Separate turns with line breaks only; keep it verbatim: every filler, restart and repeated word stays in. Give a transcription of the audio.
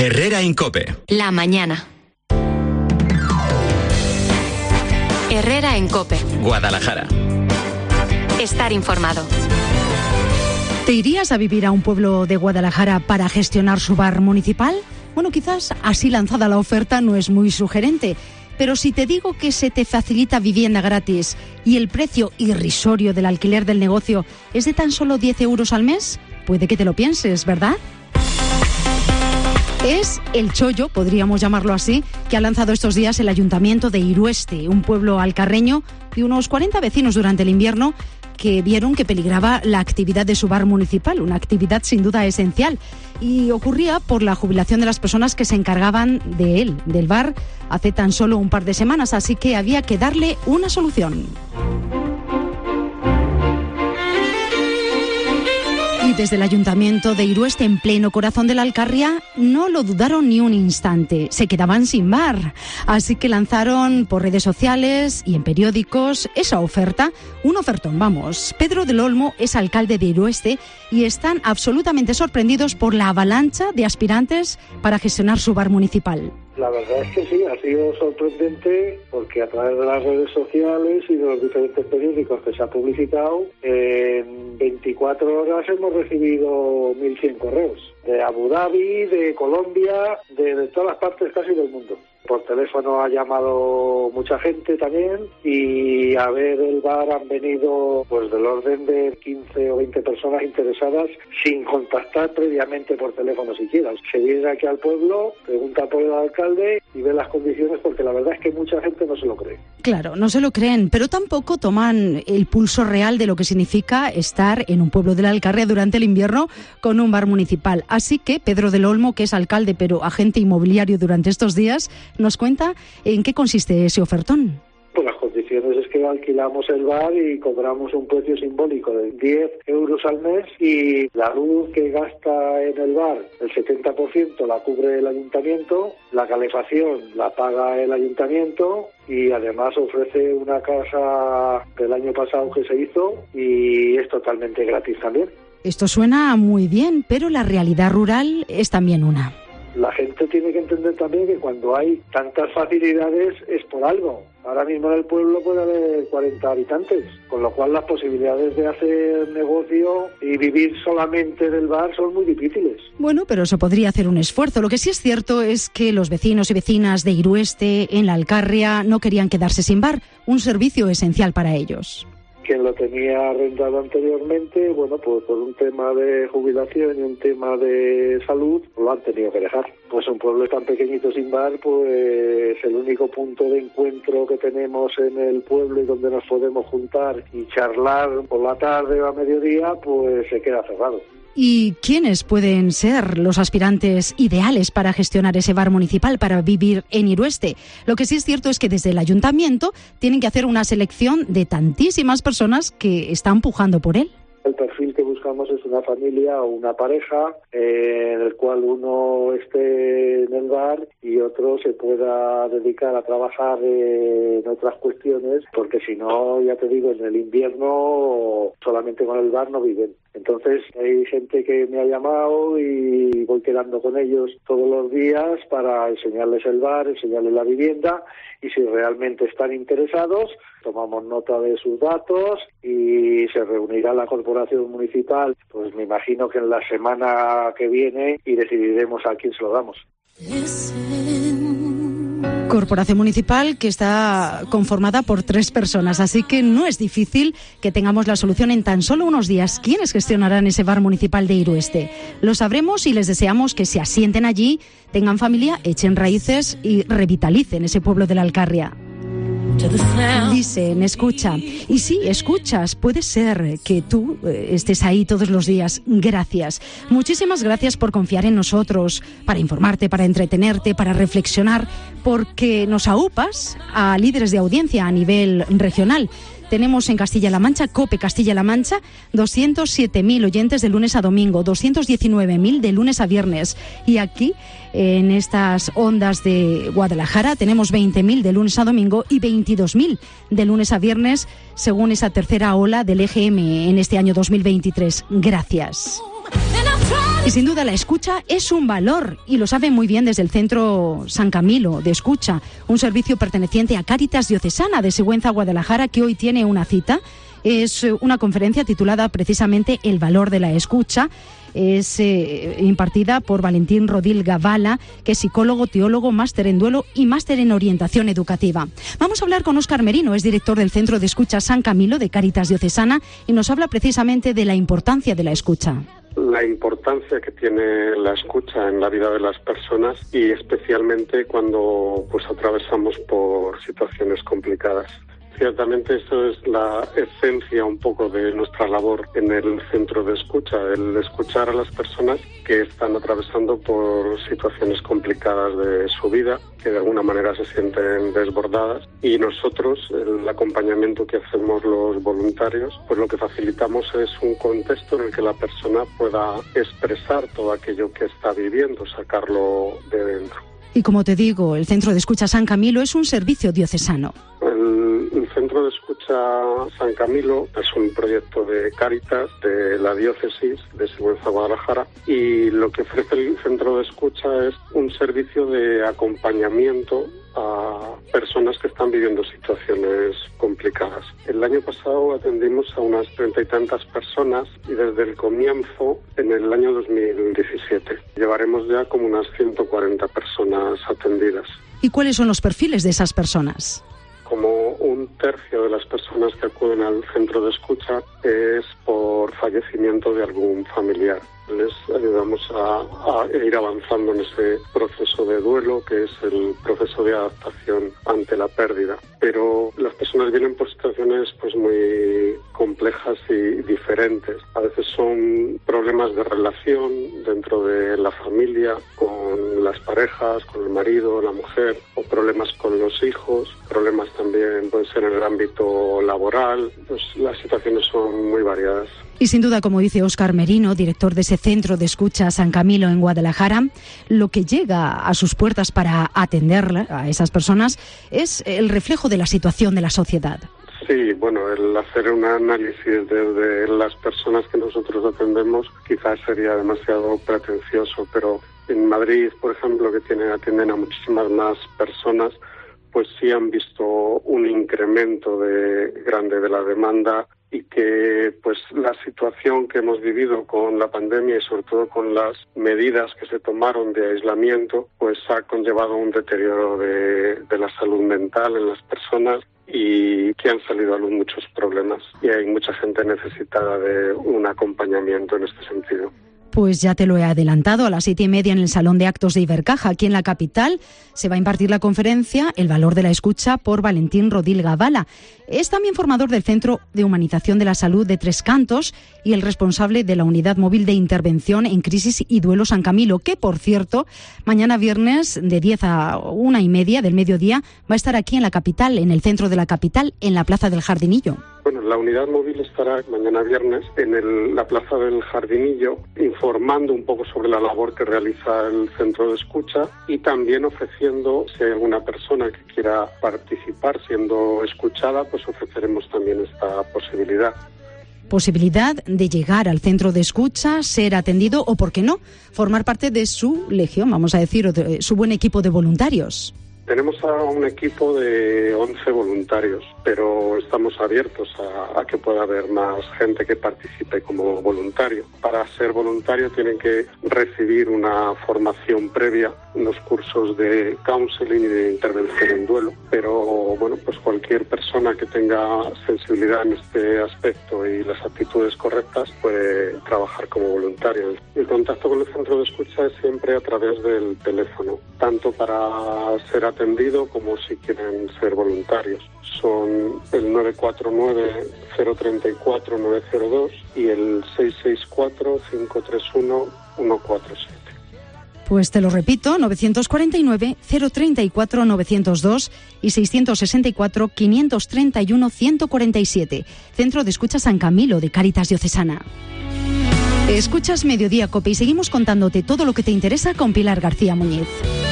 Herrera en COPE.
La mañana. Herrera en COPE.
Guadalajara.
Estar informado.
¿Te irías a vivir a un pueblo de Guadalajara para gestionar su bar municipal? Bueno, quizás así lanzada la oferta no es muy sugerente, pero si te digo que se te facilita vivienda gratis y el precio irrisorio del alquiler del negocio es de tan solo diez euros al mes, puede que te lo pienses, ¿verdad? Es el chollo, podríamos llamarlo así, que ha lanzado estos días el Ayuntamiento de Irueste, un pueblo alcarreño de unos cuarenta vecinos durante el invierno que vieron que peligraba la actividad de su bar municipal, una actividad sin duda esencial. Y ocurría por la jubilación de las personas que se encargaban de él, del bar, hace tan solo un par de semanas, así que había que darle una solución. Y desde el Ayuntamiento de Irueste, en pleno corazón de la Alcarria, no lo dudaron ni un instante. Se quedaban sin bar. Así que lanzaron por redes sociales y en periódicos esa oferta, un ofertón, vamos. Pedro del Olmo es alcalde de Irueste y están absolutamente sorprendidos por la avalancha de aspirantes para gestionar su bar municipal.
La verdad es que sí, ha sido sorprendente porque a través de las redes sociales y de los diferentes periódicos que se ha publicitado, en veinticuatro horas hemos recibido mil cien correos de Abu Dhabi, de Colombia, de, de todas las partes casi del mundo. Por teléfono ha llamado mucha gente también y a ver el bar han venido pues del orden de quince o veinte personas interesadas sin contactar previamente por teléfono siquiera. Se viene aquí al pueblo, pregunta por el alcalde y ve las condiciones porque la verdad es que mucha gente no se lo cree.
Claro, no se lo creen, pero tampoco toman el pulso real de lo que significa estar en un pueblo de la Alcarria durante el invierno con un bar municipal. Así que Pedro del Olmo, que es alcalde pero agente inmobiliario durante estos días, nos cuenta en qué consiste ese ofertón.
Pues las condiciones es que alquilamos el bar y cobramos un precio simbólico de diez euros al mes y la luz que gasta en el bar, el setenta por ciento la cubre el ayuntamiento, la calefacción la paga el ayuntamiento y además ofrece una casa del año pasado que se hizo y es totalmente gratis también.
Esto suena muy bien, pero la realidad rural es también una.
La gente tiene que entender también que cuando hay tantas facilidades es por algo. Ahora mismo en el pueblo puede haber cuarenta habitantes, con lo cual las posibilidades de hacer negocio y vivir solamente del bar son muy difíciles.
Bueno, pero se podría hacer un esfuerzo. Lo que sí es cierto es que los vecinos y vecinas de Irueste, en la Alcarria, no querían quedarse sin bar, un servicio esencial para ellos.
Quien lo tenía arrendado anteriormente, bueno, pues por un tema de jubilación y un tema de salud, lo han tenido que dejar. Pues un pueblo tan pequeñito sin bar, pues el único punto de encuentro que tenemos en el pueblo y donde nos podemos juntar y charlar por la tarde o a mediodía, pues se queda cerrado.
¿Y quiénes pueden ser los aspirantes ideales para gestionar ese bar municipal, para vivir en Irueste? Lo que sí es cierto es que desde el ayuntamiento tienen que hacer una selección de tantísimas personas que están pujando por él.
El perfil que buscamos es una familia o una pareja eh, en el cual uno esté en el bar y otro se pueda dedicar a trabajar eh, en otras cuestiones, porque si no, ya te digo, en el invierno solamente con el bar no viven. Entonces hay gente que me ha llamado y voy quedando con ellos todos los días para enseñarles el bar, enseñarles la vivienda y si realmente están interesados, tomamos nota de sus datos y se reunirá la corporación municipal, pues me imagino que en la semana que viene y decidiremos a quién se lo damos.
Corporación municipal que está conformada por tres personas, así que no es difícil que tengamos la solución en tan solo unos días. ¿Quiénes gestionarán ese bar municipal de Irueste? Lo sabremos y les deseamos que se asienten allí, tengan familia, echen raíces y revitalicen ese pueblo de la Alcarria. Dicen, escucha. Y sí, escuchas. Puede ser que tú eh, estés ahí todos los días. Gracias. Muchísimas gracias por confiar en nosotros, para informarte, para entretenerte, para reflexionar, porque nos aupas a líderes de audiencia a nivel regional. Tenemos en Castilla-La Mancha, COPE Castilla-La Mancha, doscientos siete mil oyentes de lunes a domingo, doscientos diecinueve mil de lunes a viernes. Y aquí, en estas ondas de Guadalajara, tenemos veinte mil de lunes a domingo y veintidós mil de lunes a viernes, según esa tercera ola del E G M en este año dos mil veintitrés. Gracias. Y sin duda la escucha es un valor y lo saben muy bien desde el Centro San Camilo de Escucha, un servicio perteneciente a Cáritas Diocesana de Sigüenza, Guadalajara, que hoy tiene una cita. Es una conferencia titulada precisamente El valor de la escucha. Es eh, impartida por Valentín Rodil Gavala, que es psicólogo, teólogo, máster en duelo y máster en orientación educativa. Vamos a hablar con Óscar Merino, es director del Centro de Escucha San Camilo de Cáritas Diocesana y nos habla precisamente de la importancia de la escucha.
La importancia que tiene la escucha en la vida de las personas y especialmente cuando pues atravesamos por situaciones complicadas. Ciertamente eso es la esencia un poco de nuestra labor en el centro de escucha, el escuchar a las personas que están atravesando por situaciones complicadas de su vida, que de alguna manera se sienten desbordadas, y nosotros, el acompañamiento que hacemos los voluntarios, pues lo que facilitamos es un contexto en el que la persona pueda expresar todo aquello que está viviendo, sacarlo de dentro.
Y como te digo, el Centro de Escucha San Camilo es un servicio diocesano.
El, el Centro de Escucha San Camilo es un proyecto de Cáritas de la diócesis de Sigüenza, Guadalajara, y lo que ofrece el Centro de Escucha es un servicio de acompañamiento a personas que están viviendo situaciones complicadas. El año pasado atendimos a unas treinta y tantas personas y desde el comienzo, en el año dos mil diecisiete, llevaremos ya como unas ciento cuarenta personas atendidas.
¿Y cuáles son los perfiles de esas personas?
Como un tercio de las personas que acuden al centro de escucha es por fallecimiento de algún familiar. Les ayudamos a, a ir avanzando en ese proceso de duelo, que es el proceso de adaptación ante la pérdida. Pero las personas vienen por situaciones pues muy complejas y diferentes. A veces son problemas de relación dentro de la familia, con las parejas, con el marido, la mujer, o problemas con los hijos. Problemas también pueden ser en el ámbito laboral. Pues las situaciones son muy variadas.
Y sin duda, como dice Óscar Merino, director de ese Centro de Escucha San Camilo en Guadalajara, lo que llega a sus puertas para atender a esas personas es el reflejo de la situación de la sociedad.
Sí, bueno, el hacer un análisis desde las personas que nosotros atendemos quizás sería demasiado pretencioso, pero en Madrid, por ejemplo, que tiene, atienden a muchísimas más personas, pues sí han visto un incremento de grande de la demanda y que pues la situación que hemos vivido con la pandemia y sobre todo con las medidas que se tomaron de aislamiento, pues ha conllevado un deterioro de, de la salud mental en las personas y que han salido a luz muchos problemas y hay mucha gente necesitada de un acompañamiento en este sentido.
Pues ya te lo he adelantado, a las siete y media en el Salón de Actos de Ibercaja, aquí en la capital, se va a impartir la conferencia El valor de la escucha por Valentín Rodil Gavala. Es también formador del Centro de Humanización de la Salud de Tres Cantos y el responsable de la Unidad Móvil de Intervención en Crisis y Duelo San Camilo, que, por cierto, mañana viernes de diez a una y media del mediodía va a estar aquí en la capital, en el centro de la capital, en la Plaza del Jardinillo.
Bueno, la unidad móvil estará mañana viernes en el, la Plaza del Jardinillo informando un poco sobre la labor que realiza el centro de escucha y también ofreciendo, si hay alguna persona que quiera participar siendo escuchada, pues ofreceremos también esta posibilidad.
Posibilidad de llegar al centro de escucha, ser atendido o, por qué no, formar parte de su legión, vamos a decir, o de su buen equipo de voluntarios.
Tenemos a un equipo de once voluntarios, pero estamos abiertos a, a que pueda haber más gente que participe como voluntario. Para ser voluntario tienen que recibir una formación previa, unos cursos de counseling y de intervención en duelo, pero bueno, pues cualquier persona que tenga sensibilidad en este aspecto y las actitudes correctas puede trabajar como voluntario. El contacto con el centro de escucha es siempre a través del teléfono, tanto para ser atendido como si quieren ser voluntarios. Son el nueve cuatro nueve, cero tres cuatro, nueve cero dos y el seis seis cuatro, cinco tres uno, uno cuatro siete.
Pues te lo repito, nueve cuatro nueve, cero tres cuatro, nueve cero dos y seis seis cuatro, cinco tres uno, uno cuatro siete. Centro de Escucha San Camilo de Cáritas Diocesana. Escuchas Mediodía Cope y seguimos contándote todo lo que te interesa con Pilar García Muñiz.